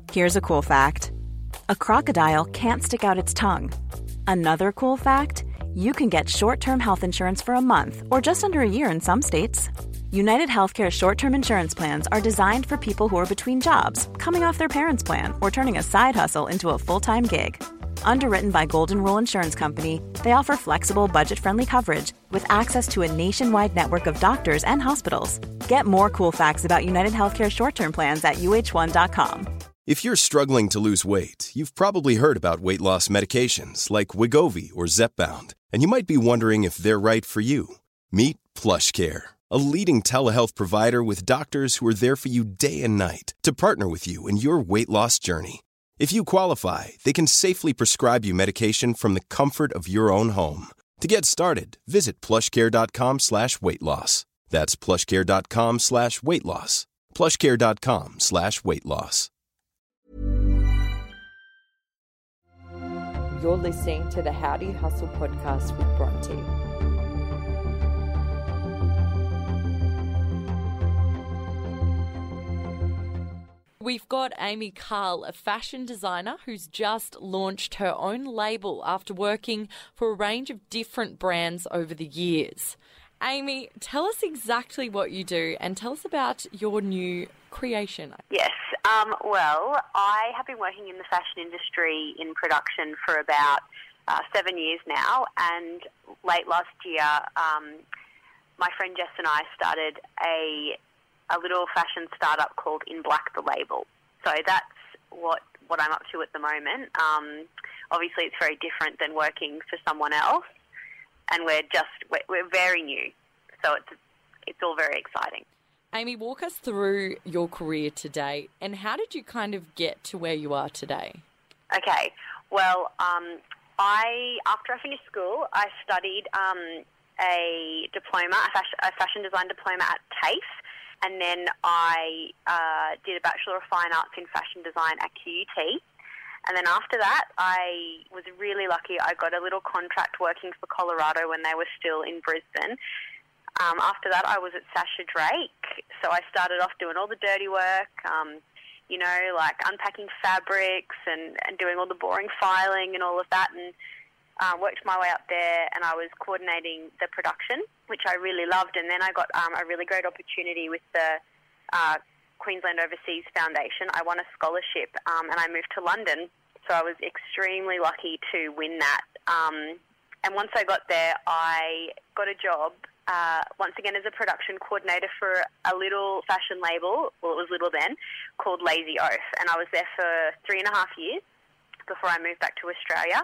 Here's a cool fact. A crocodile can't stick out its tongue. Another cool fact, you can get short-term health insurance for a month or just under a year in some states. United Healthcare short-term insurance plans are designed for people who are between jobs, coming off their parents' plan, or turning a side hustle into a full-time gig. Underwritten by Golden Rule Insurance Company, they offer flexible, budget-friendly coverage with access to a nationwide network of doctors and hospitals. Get more cool facts about United Healthcare short-term plans at uh1.com. If you're struggling to lose weight, you've probably heard about weight loss medications like Wegovy or Zepbound, and you might be wondering if they're right for you. Meet PlushCare, a leading telehealth provider with doctors who are there for you day and night to partner with you in your weight loss journey. If you qualify, they can safely prescribe you medication from the comfort of your own home. To get started, visit plushcare.com/weight-loss. That's plushcare.com/weight-loss. plushcare.com/weight-loss. You're listening to the How Do You Hustle podcast with Bronte. We've got Amy Carl, a fashion designer who's just launched her own label after working for a range of different brands over the years. Amy, tell us exactly what you do and tell us about your new creation. Yes, well, I have been working in the fashion industry in production for about 7 years now, and late last year, my friend Jess and I started a little fashion startup called In Black the Label. So that's what I'm up to at the moment. Obviously, it's very different than working for someone else, and we're very new, so it's all very exciting. Amy, walk us through your career today, and how did you kind of get to where you are today? Okay, well, after I finished school, I studied a fashion design diploma at TAFE, and then I did a Bachelor of Fine Arts in Fashion Design at QUT. And then after that, I was really lucky. I got a little contract working for Colorado when they were still in Brisbane. After that, I was at Sasha Drake. So I started off doing all the dirty work, like unpacking fabrics and doing all the boring filing and all of that, and worked my way up there, and I was coordinating the production, which I really loved. And then I got a really great opportunity with the Queensland Overseas Foundation. I won a scholarship, and I moved to London. So I was extremely lucky to win that. And once I got there, I got a job, once again as a production coordinator for a little fashion label, well, it was little then, called Lazy Oaf. And I was there for 3.5 years before I moved back to Australia.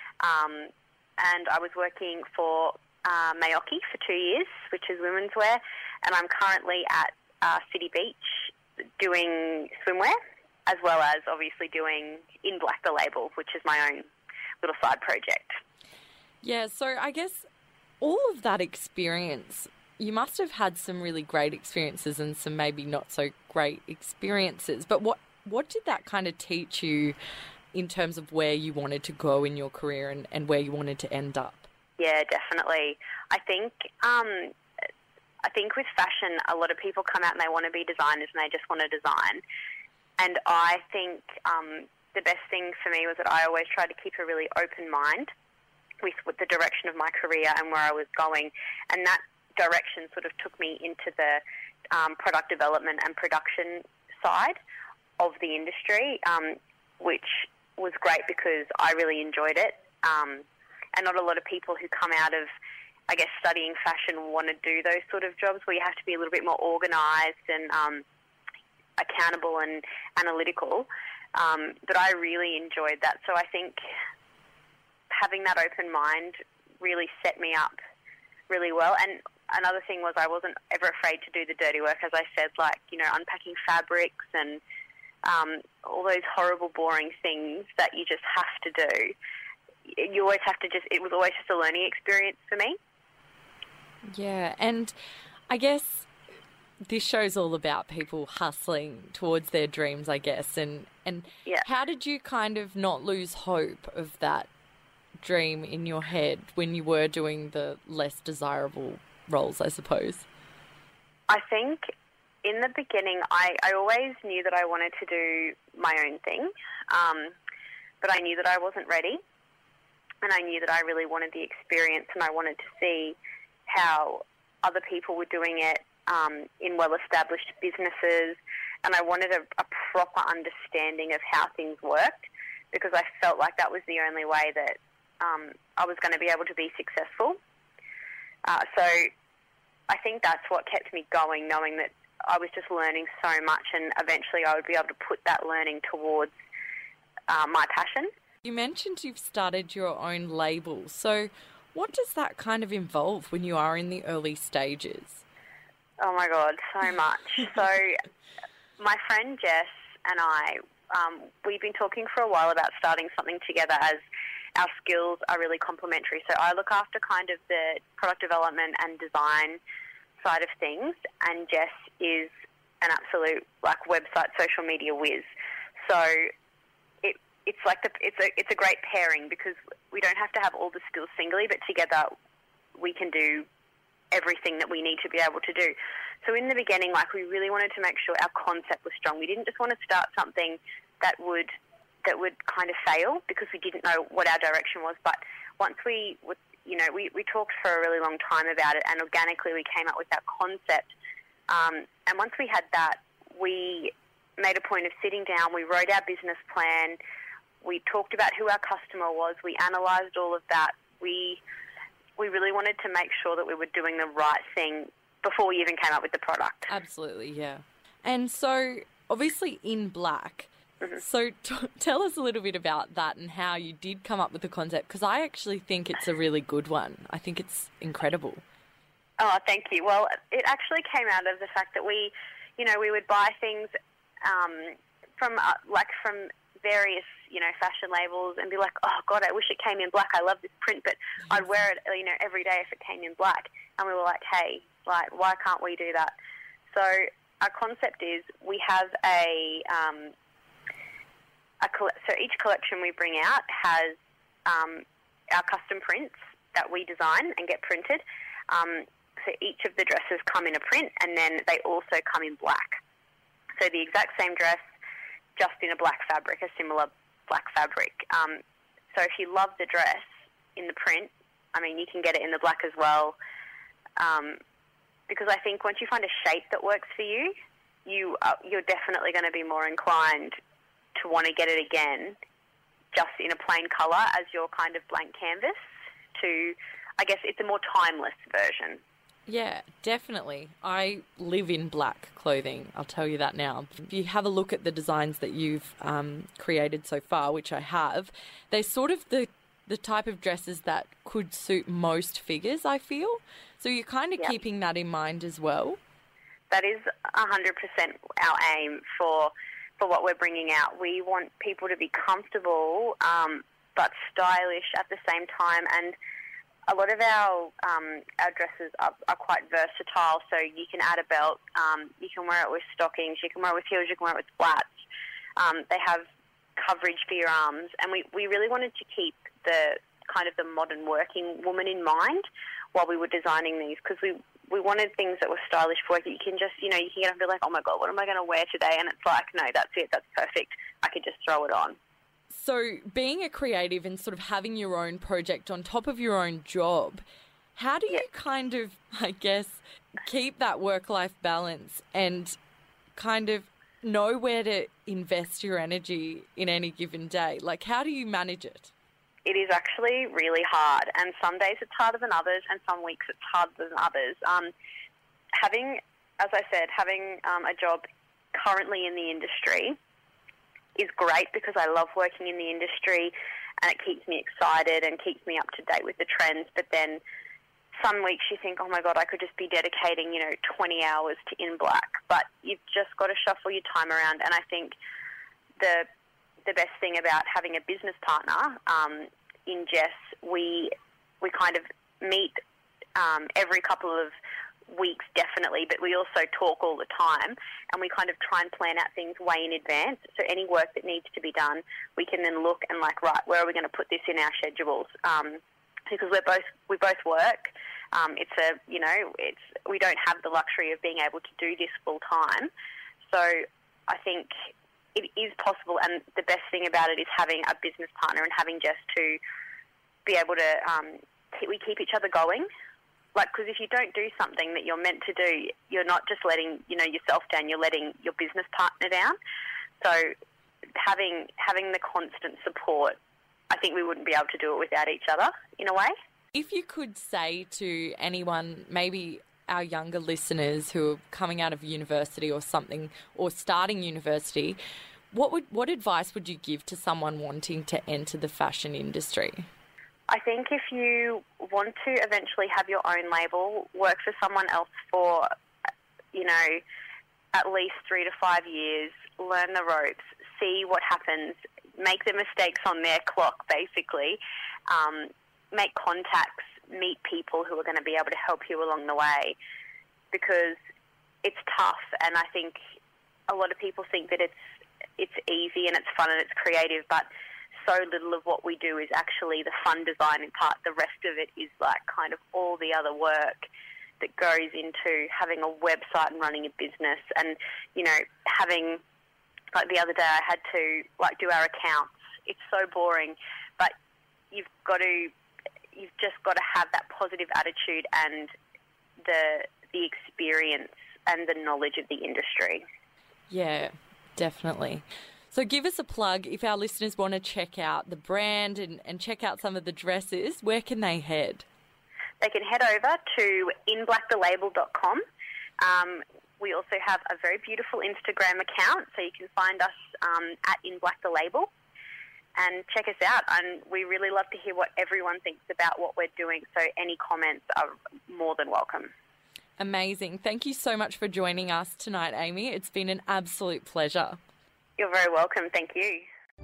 And I was working for Mayoki for 2 years, which is women's wear, and I'm currently at City Beach doing swimwear, as well as obviously doing In Black the Label, which is my own little side project. Yeah, so I guess all of that experience, you must have had some really great experiences and some maybe not so great experiences, but what did that kind of teach you in terms of where you wanted to go in your career and where you wanted to end up? Yeah, definitely. I think with fashion, a lot of people come out and they want to be designers and they just want to design. And I think the best thing for me was that I always tried to keep a really open mind with the direction of my career and where I was going. And that direction sort of took me into the product development and production side of the industry, which was great because I really enjoyed it. And not a lot of people who come out of, I guess, studying fashion want to do those sort of jobs where you have to be a little bit more organised and accountable and analytical. But I really enjoyed that. So I think having that open mind really set me up really well. And another thing was I wasn't ever afraid to do the dirty work, as I said, like, unpacking fabrics and all those horrible, boring things that you just have to do. You always have to it was always just a learning experience for me. Yeah, and I guess this show's all about people hustling towards their dreams, I guess. And yeah. How did you kind of not lose hope of that dream in your head when you were doing the less desirable roles, I suppose? I think in the beginning, I always knew that I wanted to do my own thing, but I knew that I wasn't ready, and I knew that I really wanted the experience, and I wanted to see how other people were doing it in well-established businesses, and I wanted a proper understanding of how things worked, because I felt like that was the only way that I was going to be able to be successful. So I think that's what kept me going, knowing that I was just learning so much, and eventually I would be able to put that learning towards my passion. You mentioned you've started your own label. So what does that kind of involve when you are in the early stages? Oh my God, so much. So my friend Jess and I, we've been talking for a while about starting something together, as our skills are really complementary. So I look after kind of the product development and design side of things, and Jess is an absolute website social media whiz. So it's like it's a great pairing, because we don't have to have all the skills singly, but together we can do everything that we need to be able to do. So in the beginning, we really wanted to make sure our concept was strong. We didn't just want to start something that would kind of fail, because we didn't know what our direction was. But once we talked for a really long time about it, and organically we came up with that concept. And once we had that, we made a point of sitting down. We wrote our business plan. We talked about who our customer was. We analysed all of that. We really wanted to make sure that we were doing the right thing before we even came up with the product. Absolutely, yeah. And so, obviously in black, so tell us a little bit about that and how you did come up with the concept, because I actually think it's a really good one. I think it's incredible. Oh, thank you. Well, it actually came out of the fact that we would buy things from various, fashion labels and be like, oh God, I wish it came in black. I love this print, but I'd wear it, every day if it came in black. And we were like, hey, why can't we do that? So our concept is we have so each collection we bring out has our custom prints that we design and get printed. So each of the dresses come in a print, and then they also come in black. So the exact same dress, just in a black fabric, a similar black fabric. So if you love the dress in the print, you can get it in the black as well. Because I think once you find a shape that works for you, you're definitely going to be more inclined to want to get it again, just in a plain colour as your kind of blank canvas. I guess it's a more timeless version. Yeah, definitely. I live in black clothing, I'll tell you that now. If you have a look at the designs that you've created so far, which I have, they're sort of the type of dresses that could suit most figures, I feel. So you're kind of keeping that in mind as well. That is 100% our aim for what we're bringing out. We want people to be comfortable but stylish at the same time, and a lot of our dresses are quite versatile, so you can add a belt, you can wear it with stockings, you can wear it with heels, you can wear it with flats. They have coverage for your arms, and we really wanted to keep the kind of the modern working woman in mind while we were designing these, because we wanted things that were stylish for work. You can just, you can get up and be like, oh my God, what am I going to wear today? And it's like, no, that's it, that's perfect. I could just throw it on. So being a creative and sort of having your own project on top of your own job, how do you kind of, I guess, keep that work-life balance and kind of know where to invest your energy in any given day? How do you manage it? It is actually really hard, and some days it's harder than others, and some weeks it's harder than others. Having a job currently in the industry is great, because I love working in the industry and it keeps me excited and keeps me up to date with the trends. But then some weeks you think, oh my God, I could just be dedicating, 20 hours to In Black. But you've just got to shuffle your time around. And I think the best thing about having a business partner in Jess, we kind of meet every couple of weeks, definitely, but we also talk all the time, and we kind of try and plan out things way in advance. So any work that needs to be done, we can then look and right, where are we going to put this in our schedules? because we both work. We don't have the luxury of being able to do this full time. So I think it is possible, and the best thing about it is having a business partner and having Jess to be able to we keep each other going. Like, because if you don't do something that you're meant to do, you're not just letting yourself down, you're letting your business partner down. So having the constant support, I think we wouldn't be able to do it without each other in a way. If you could say to anyone, maybe our younger listeners who are coming out of university or something, or starting university, what advice would you give to someone wanting to enter the fashion industry? I think if you want to eventually have your own label, work for someone else for, at least 3 to 5 years, learn the ropes, see what happens, make the mistakes on their clock, basically, make contacts, meet people who are going to be able to help you along the way, because it's tough, and I think a lot of people think that it's easy and it's fun and it's creative, but so little of what we do is actually the fun designing part. The rest of it is like kind of all the other work that goes into having a website and running a business, and having, like the other day I had to do our accounts. It's so boring, but you've just got to have that positive attitude and the experience and the knowledge of the industry. Yeah, definitely. So give us a plug if our listeners want to check out the brand and check out some of the dresses. Where can they head? They can head over to inblackthelabel.com. We also have a very beautiful Instagram account, so you can find us at inblackthelabel and check us out. And we really love to hear what everyone thinks about what we're doing, so any comments are more than welcome. Amazing. Thank you so much for joining us tonight, Amy. It's been an absolute pleasure. You're very welcome. Thank you.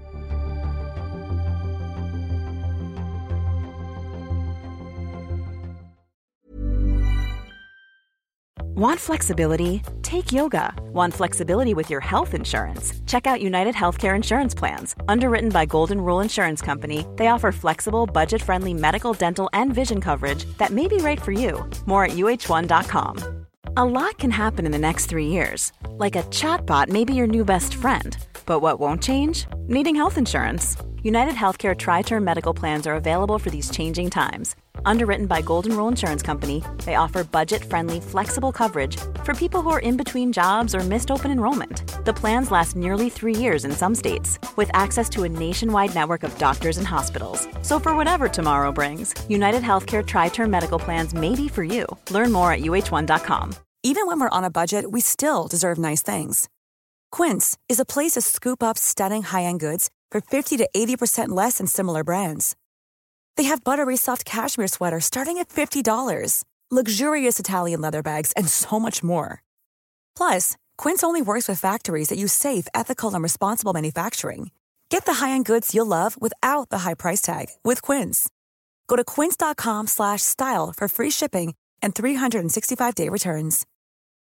Want flexibility? Take yoga. Want flexibility with your health insurance? Check out United Healthcare Insurance Plans. Underwritten by Golden Rule Insurance Company, they offer flexible, budget-friendly medical, dental, and vision coverage that may be right for you. More at UH1.com. A lot can happen in the next 3 years. Like a chatbot may be your new best friend. But what won't change? Needing health insurance. United Healthcare Tri-Term Medical Plans are available for these changing times. Underwritten by Golden Rule Insurance Company, they offer budget-friendly, flexible coverage for people who are in between jobs or missed open enrollment. The plans last nearly 3 years in some states, with access to a nationwide network of doctors and hospitals. So for whatever tomorrow brings, United Healthcare Tri-Term Medical Plans may be for you. Learn more at UH1.com. Even when we're on a budget, we still deserve nice things. Quince is a place to scoop up stunning high-end goods for 50 to 80% less than similar brands. They have buttery soft cashmere sweaters starting at $50, luxurious Italian leather bags, and so much more. Plus, Quince only works with factories that use safe, ethical, and responsible manufacturing. Get the high-end goods you'll love without the high price tag with Quince. Go to quince.com/style for free shipping and 365-day returns.